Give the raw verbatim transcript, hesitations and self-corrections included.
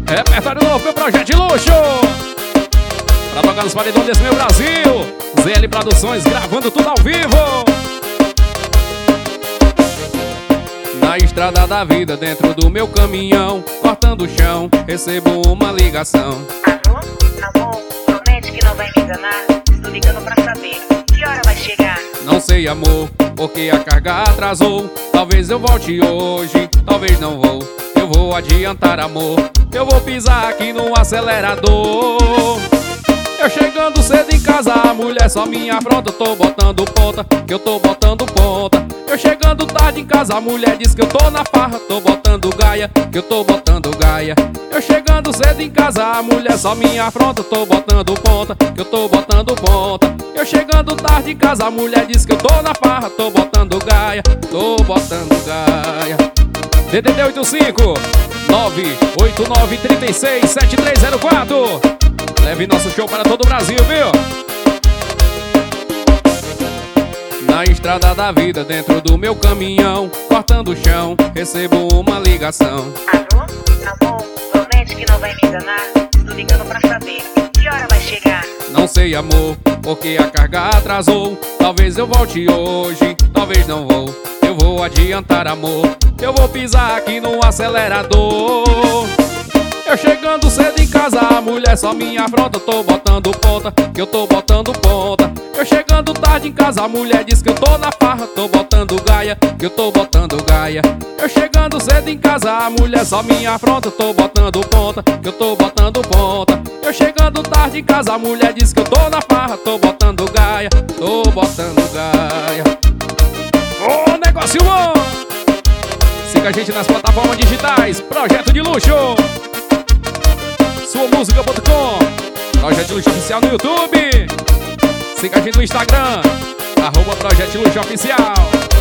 Repertório novo, meu projeto de luxo. Pra tocar nos paredões desse meu Brasil. Z L Produções, gravando tudo ao vivo. Na estrada da vida, dentro do meu caminhão, cortando o chão, recebo uma ligação. Alô, amor, promete que não vai me enganar. Estou ligando pra saber que hora vai chegar. Não sei, amor, porque a carga atrasou. Talvez eu volte hoje, talvez não vou. Eu vou adiantar, amor, eu vou pisar aqui no acelerador. Eu chegando cedo em casa, a mulher só me afronta. Eu tô botando ponta, que eu tô botando ponta. Eu chegando tarde em casa, a mulher diz que eu tô na farra. Tô botando gaia, que eu tô botando gaia. Eu chegando cedo em casa, a mulher só me afronta. Eu tô botando ponta, que eu tô botando ponta. Eu chegando tarde em casa, a mulher diz que eu tô na farra. Tô botando gaia, tô botando gaia. D D D oito cinco nove oito nove três seis sete três zero quatro. Leve nosso show para todo o Brasil, viu? Na estrada da vida, dentro do meu caminhão, cortando o chão, recebo uma ligação. Alô, amor, promete que não vai me enganar. Estou ligando pra saber que hora vai chegar. Não sei, amor, porque a carga atrasou. Talvez eu volte hoje, talvez não vou. Eu vou adiantar, amor, eu vou pisar aqui no acelerador. Eu chegando cedo em casa, a mulher só me afronta. Eu tô botando ponta, que eu tô botando ponta. Eu chegando tarde em casa, a mulher diz que eu tô na farra. Tô botando gaia, que eu tô botando gaia. Eu chegando cedo em casa, a mulher só me afronta. Eu tô botando ponta, que eu tô botando ponta. Eu chegando tarde em casa, a mulher diz que eu tô na farra. Tô botando gaia, tô botando gaia. Ô, oh, negócio bom! Siga a gente nas plataformas digitais, Projeto de Luxo, sua música ponto com, Projeto de Luxo Oficial no YouTube. Siga a gente no Instagram, arroba Projeto de Luxo Oficial.